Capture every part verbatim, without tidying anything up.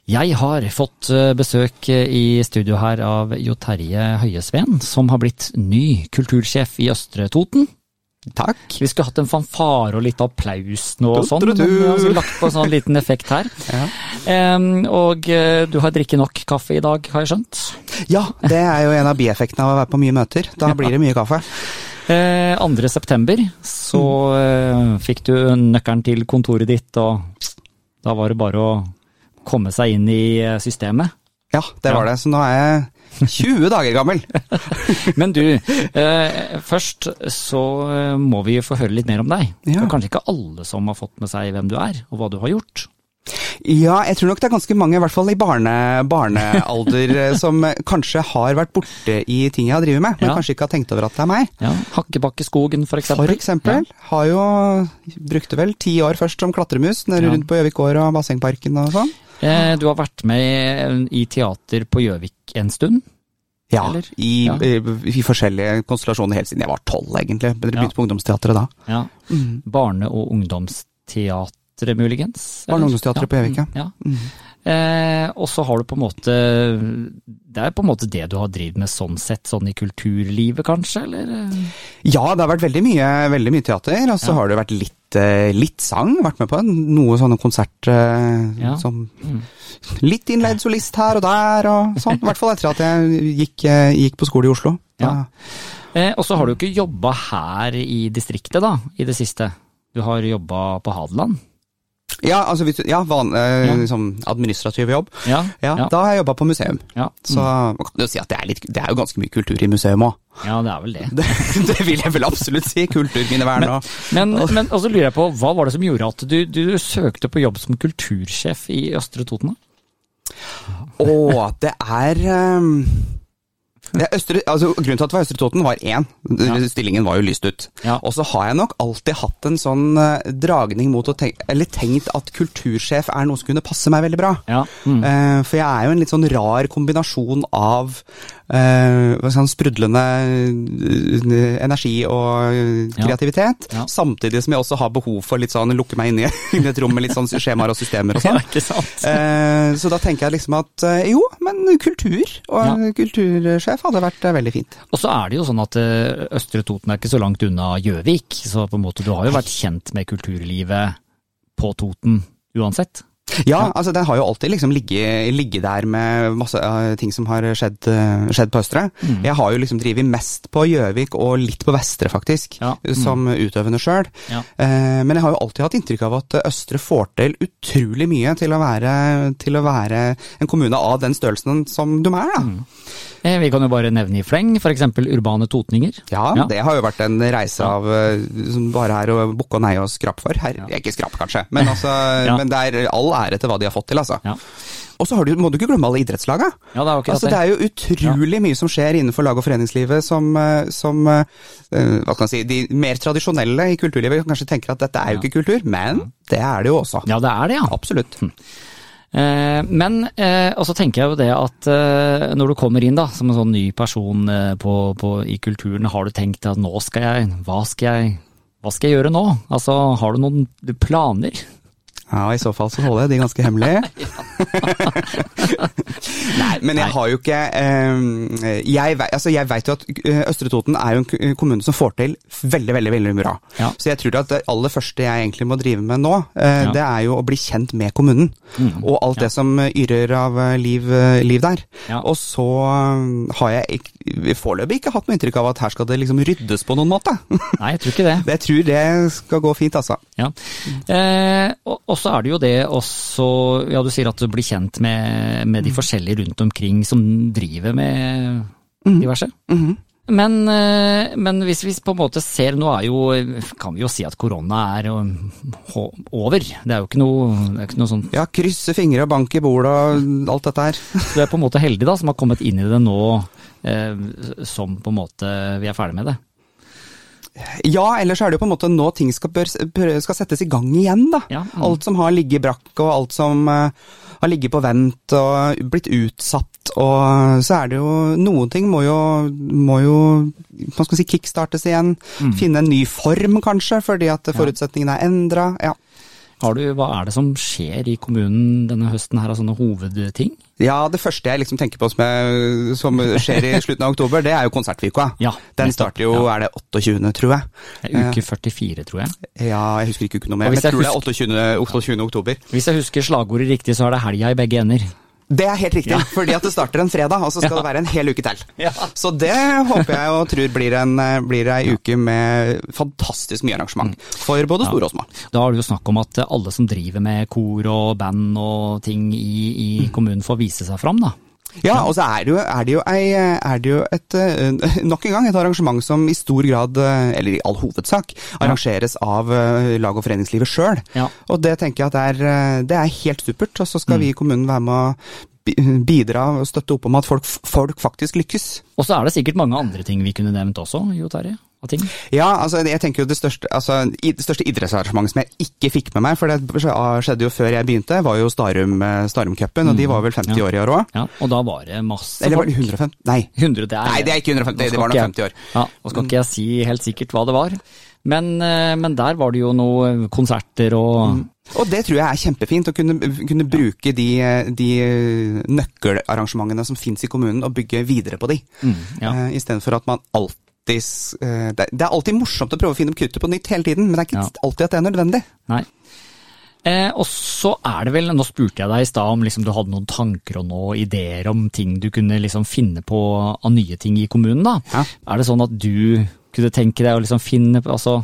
Jeg har fått besøk i studio her av Jo Terje Høiesveen, som har blitt ny kultursjef i Østre Toten. Takk. Vi skulle hatt en fanfare og litt applaus nå og sånn, men vi har lagt på en sånn liten effekt her. Ja. Um, og du har drikket nok kaffe i dag, har jeg skjønt? Ja, det er jo en av bieffektene av å være på mye møter. Da blir det mye kaffe. Uh, andre september så uh, fikk du nøkkelen til kontoret ditt, og da var det bare å komme seg inn i systemet. Ja, det var det. Så nå er jeg tjue dager gammel. Men du, eh, først så må vi få høre litt mer om deg. Ja. Det er kanskje ikke alle som har fått med seg hvem du er, og hva du har gjort. Ja, jeg tror nok det er ganske mange, i hvert fall i barne, barnealder, som kanskje har vært borte i ting jeg har drivet med, men ja. kanskje ikke har tenkt over at det er meg. Ja, Hakkebakkeskogen for eksempel. For eksempel. Ja. Har jo, brukte vel ti år først som klatremus, nede rundt på Gjøvikgård og Bassengparken og sånn. Du har vært med i teater på Gjøvik en stund? Ja, i, ja. I, i forskjellige konstellasjoner helt siden jeg var tolv egentlig. Jeg begynte ja. på ungdomsteateret da. Ja. Mm. Barne- og ungdomsteatret muligens? Barne- og ungdomsteatret ja. på Gjøvik, ja. ja. Mm. Eh, og så har du på en måte, det er på en måte det du har drivet med sånn sett, sånn i kulturlivet kanskje, eller? Ja, det har vært veldig mye, veldig mye teater, og så ja. har det vært litt, litt sang, vært med på noe sånne konsert, ja. som mm. litt innleid solist her og der, og sånn, i hvert fall etter at jeg gikk, gikk på skole i Oslo. Ja. Eh, og så har du ikke jobbet her i distriktet da, i det siste. Du har jobbet på Hadeland. Ja, altså, ja, van, eh, ja. Liksom administrativ jobb. Ja, ja, ja. Da har jeg jobbet på museum. Ja. Mm. Så man kan jo si at det er, litt, det er jo ganske mye kultur i museum også. Ja, det er vel det. Det, det vil jeg vel absolutt si, kulturminnevern. Men, men, men også lurer jeg på, hva var det som gjorde at du, du søkte på jobb som kultursjef i Østre Toten? Åh, det er... Um Det Østre, altså, grunnen til at det var Østre Toten var én. Ja. Stillingen var jo lyst ut. Ja. Og så har jeg nok alltid hatt en sånn uh, dragning mot å tenke, eller tenkt at kultursjef er noe som kunne passe meg veldig bra. Ja. Mm. Uh, for jeg er jo en litt sånn rar kombinasjon av uh, sånn sprudlende uh, energi og kreativitet, ja. Ja. Samtidig som jeg også har behov for litt sånn lukke meg inn i, inn i et rom med litt sånn skjemaer og systemer og sånn. Ja, ikke sant. Uh, så da tenker jeg liksom at uh, jo, men kultur og ja. kultursjef hadde vært veldig fint. Og så er det jo sånn at Østre Toten er ikke så langt unna Gjøvik, så på en måte du har jo vært kjent med kulturlivet på Toten uansett. Ja, altså den har jo alltid liksom ligget, ligget der med masse uh, ting som har skjedd, uh, skjedd på Østre. Mm. Jeg har jo liksom drivet mest på Gjøvik og litt på Vestre faktisk, ja. mm. som utøvende selv. Ja. Uh, men jeg har jo alltid hatt inntrykk av at Østre får til utrolig mye til å være, til å være en kommune av den størrelsen som de er da. Mm. Eh, vi kan jo bare nevne i fleng, for eksempel urbane totninger. Ja, ja. Det har jo vært en reise av som bare er å bukke og neie og skrapp for. Her, ja. Ikke skrapp kanskje, men, altså, ja. men det er all ære til hva de har fått til, altså. Ja. Og så har du, må du ikke glemme alle idrettslaga. Ja, det er jo ikke altså, det er jo utrolig ja. mye som skjer innenfor lag- og foreningslivet som, som uh, hva kan jeg si, de mer tradisjonelle i kulturlivet kanskje tenker at dette er jo ikke kultur, men det er det jo også. Ja, det er det, ja. Absolutt. Hm. Men, og så tenker jeg jo det at når du kommer inn da, som en sånn ny person på, på, i kulturen, har du tenkt at nå skal jeg, hva skal jeg, hva skal jeg gjøre nå? Altså, har du noen planer? Ja, i så fall så holder jeg de ganske hemmelig. Nei, men jeg har jo ikke um, jeg, altså jeg vet jo at Østre Toten er jo en kommune som får til veldig, veldig, veldig bra. Ja. Så jeg tror at det aller første jeg egentlig må drive med nå, uh, ja. det er jo å bli kjent med kommunen. Mm. Og alt ja. det som yrer av liv, liv der. Ja. Og så um, har jeg ikke, foreløpig ikke hatt noe inntrykk av at her skal det liksom ryddes på noen måte. Nei, jeg tror ikke det. Jeg tror det skal gå fint, altså. Ja. Eh, og, og så er det jo det også, ja, du sier at du blir kjent med, med de forskjellige rundt omkring som driver med diverse. Mm-hmm. Men, men hvis vi på en måte ser, nå er jo, kan vi jo si at korona er over. Det er jo ikke noe, det er ikke noe sånt. Ja, krysse fingre og bank i bordet og alt dette her. Så du er på en måte heldig da, som har kommet inn i det nå, eh, som på en måte vi er ferdig med det. Ja, ellers er det jo på en måte nå ting skal, bør, skal settes i gang igjen da. Ja, mm. Alt som har ligget i brakk, og alt som uh, har ligget på vent og blitt utsatt, og så er det jo, noen ting må jo, må jo man skal si kickstartes igjen, mm. finne en ny form kanskje, fordi at forutsetningene er endret, ja. Har du, hva er det som skjer i kommunen denne høsten her av sånne hovedting? Ja, det første jeg liksom tenker på som, jeg, som skjer i slutten av oktober, det er jo konsertvika. Ja, den starter jo, ja. Er det åtteogtyvende, tror jeg? Uke førtifire, tror jeg. Ja, jeg husker ikke noe mer, men jeg, jeg tror husker, det er åtteogtyvende oktober. Hvis jeg husker slagordet riktig, så er det helga i begge ender. Det er helt riktig, ja. Fordi at det starter en fredag, og så skal ja. det være en hel uke til. Ja. Så det håper jeg og tror blir en, blir en uke med fantastisk mye arrangement, for både store og små. Da har du jo snakk om at alle som driver med kor og band og ting i, i kommunen får vise seg fram, da. Ja, og så er det jo, er det jo, ei, er det jo et, nok en gang et arrangement som i stor grad, eller i all hovedsak, arrangeres av lag- og foreningslivet selv. Ja. Og det tenker jeg at det er, det er helt supert, og så skal mm. vi i kommunen være med å bidra og støtte opp om at folk, folk faktisk lykkes. Og så er det sikkert mange andre ting vi kunne nevnt også, Jo Terje. Ting. Ja, altså jeg tenker jo det største, altså, det største idrettsarrangementet som jeg ikke fikk med meg, for det skjedde jo før jeg begynte, var jo Starum, Starum-cupen, og de var vel femti ja. år i år også. Ja, og da var det masse Eller var det hundre og femti? Nei. hundre, det er, Nei, det er ikke hundre og femti, det var nok femti år. Ja, og skal ikke jeg si helt sikkert hva det var, men, men der var det jo noen konserter og... Mm. Og det tror jeg er kjempefint, å kunne, kunne bruke de, de nøkkelarrangementene som finnes i kommunen, og bygge videre på de, mm, ja. uh, i stedet for at man alltid Det er alltid morsomt å prøve å finne opp kuttet på nytt hele tiden, men det er ikke ja. alltid at det er nødvendig. Nei. Eh, og så er det vel, nå spurte jeg deg i sted om liksom, du hadde noen tanker og noen ideer om ting du kunne liksom, finne på av nye ting i kommunen da. Ja. Er det sånn at du kunne tenke deg å liksom, finne på, altså...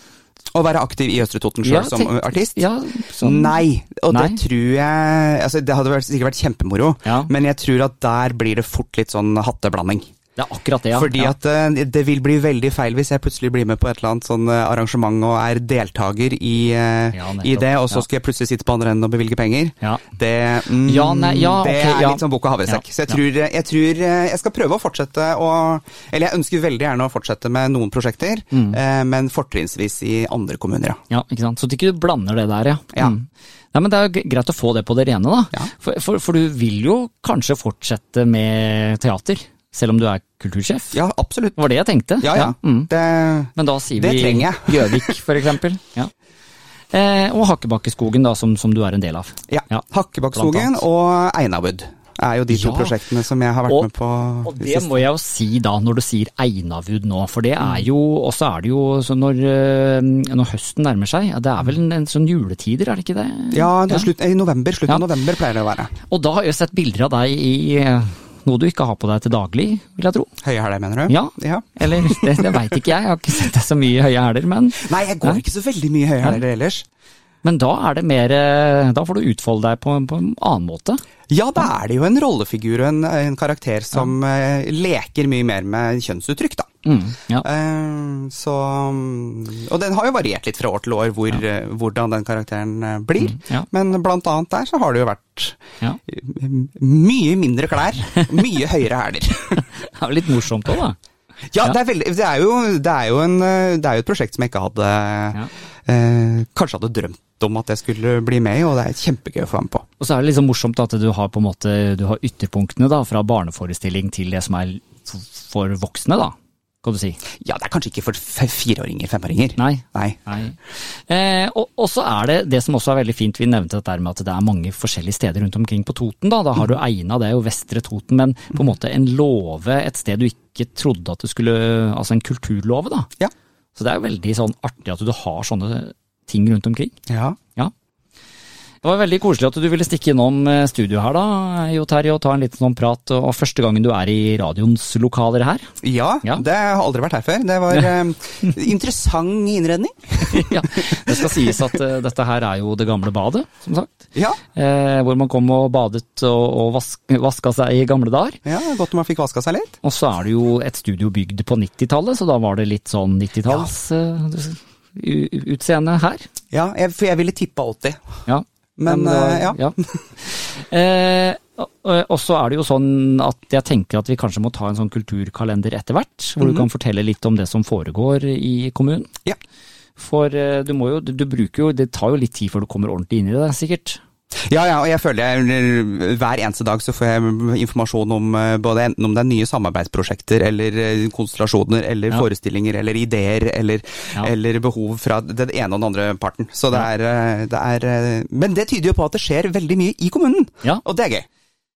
Å være aktiv i Østre Toten selv ja, som tenk, artist? Ja, sånn. Nei, og Nei. det tror jeg, altså det hadde vært, sikkert vært kjempemoro, ja. men jeg tror at der blir det fort litt sånn hatteblanding. Det er akkurat det, ja. Fordi ja. at uh, det vil bli veldig feil hvis jeg plutselig blir med på et eller annet sånn uh, arrangement og er deltager i, uh, ja, i det, og så skal jeg plutselig sitte på andre enden og bevilge penger. Ja. Det, mm, ja, nei, ja, det okay, er ja. litt sånn bok og havresekk. Så jeg tror, jeg tror uh, jeg skal prøve å fortsette å, eller jeg ønsker veldig gjerne å fortsette med noen prosjekter, mm. uh, men fortrinnsvis i andre kommuner, ja. Ja, ikke sant. Så du ikke blander det der, ja. Ja. Mm. Nei, men det er jo greit å få det på det rene da. Ja. For, for, for du vil jo kanskje fortsette med teater. Selv om du er kultursjef? Ja, absolutt. Det var det jeg tenkte. Ja, ja. ja. Mm. Det, Men da sier det vi trenger jeg. Gjøvik, for eksempel. Ja. Eh, og Hakkebakkeskogen, da, som, som du er en del av. Ja, ja. Hakkebakkeskogen og Einavud er jo de to ja. prosjektene som jeg har vært og, med på. Og det må jeg jo si da, når du sier Einavud nå, for det er jo, og så er det jo, så når, når høsten nærmer seg, det er vel en, en sånn juletider, er det ikke det? Ja, det er slutt, i november, slutt av november pleier det å være. Og da har jeg sett bilder av deg i... Noe du ikke har på deg til daglig, vil jeg tro. Høye hæler, mener du? Ja, ja. Eller det, det vet ikke jeg. Jeg har ikke sett deg så mye høye hæler, men... Nei, jeg går ja. ikke så veldig mye høye hæler ellers. Men da er det mer... Da får du utfolde deg på, på en annen måte. Ja, da er det jo en rollefigur, en, en karakter som ja. uh, leker mye mer med kjønnsuttrykk, da. Mm, ja. uh, så... Og den har jo variert litt fra år til år hvor, ja. uh, hvordan den karakteren uh, blir. Mm, ja. Men blant annet der så har det jo vært ja. mye mindre klær, mye høyere hæler. Det er jo litt morsomt også, da. Ja, ja. Det, er veldig, det, er jo, det, er jo en, det er jo et prosjekt som jeg ikke hadde ja. eh, kanskje hadde drømt om at jeg skulle bli med i, og det er kjempegøy å få med på. Og så er det liksom morsomt at du har på en måte, du har ytterpunktene da, fra barneforestilling til det som er for voksne da, kan du si. Ja, det er kanskje ikke for fireåringer, femåringer. Nei. Nei. Nei. Eh, og, og så er det, det som også er veldig fint, vi nevnte dette med at det er mange forskjellige steder rundt omkring på Toten da, da har du Eina, det er jo Vestre Toten, men på en måte en låve, et sted du ikke trodde at du skulle, altså en kulturlåve da. Ja. Så det er jo veldig sånn artig at du har sånne ting rundt omkring. Ja. Ja. Det var veldig koselig at du ville stikke innom studio her da, Jo Terje, og ta en liten sånn prat, og første gangen du er i radioens lokaler her. Ja, ja. Det har aldri vært her før. Det var eh, interessant innredning. Ja, det skal sies at uh, dette her er jo det gamle badet, som sagt. Ja. Eh, hvor man kom og badet og, og vask, vaska seg i gamle dager. Ja, godt om man fikk vaska seg litt. Og så er det jo et studio bygd på nittitallet, så da var det litt sånn nittitalls ja. uh, utseende her. Ja, jeg, for jeg ville tippe åtti. Ja. Men, Men uh, ja. ja. eh, og, og så er det jo sånn at jeg tenker at vi kanskje må ta en sånn kulturkalender etter hvert, hvor mm-hmm. du kan fortelle litt om det som foregår i kommunen. Ja. For uh, du må jo, du, du bruker jo, det tar jo litt tid før du kommer ordentlig inn i det, sikkert. Ja, ja, og jeg føler jeg hver eneste dag så får jeg informasjon om både enten om det er nye samarbeidsprosjekter, eller konstellasjoner, eller ja. forestillinger, eller ideer, eller, ja. eller behov fra den ene og den andre parten. Så det, ja. er, det er Men det tyder jo på at det skjer veldig mye i kommunen, ja. og det er gøy.